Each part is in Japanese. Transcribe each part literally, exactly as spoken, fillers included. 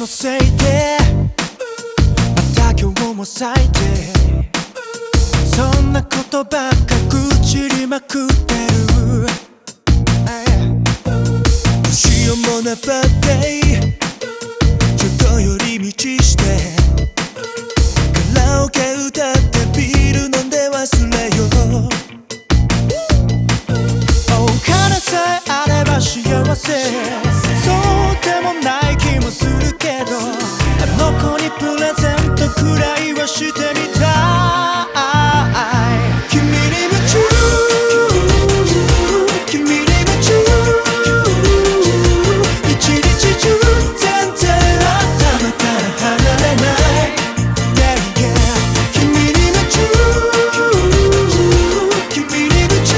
のせいでまた今日も咲いて、そんなことばっか愚痴りまくってる。どうしようもなバッデイ、ちょっと寄り道してカラオケ歌ってビール飲んで忘れよう。お金さえあれば幸せ、そうでもない気もするけど、あの子にプレゼントくらいはしてみたい。君に夢中、君に夢中、一日中全然頭から離れない、yeah, yeah. 君に夢中、君に夢中、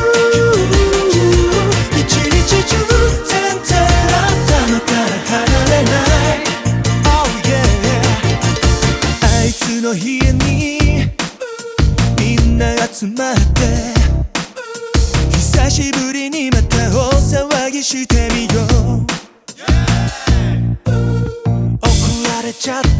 一日中全然頭から離れない、oh yeah。 あいつの家にみんな集まって、久しぶりにまた大騒ぎしてみよう。怒られちゃった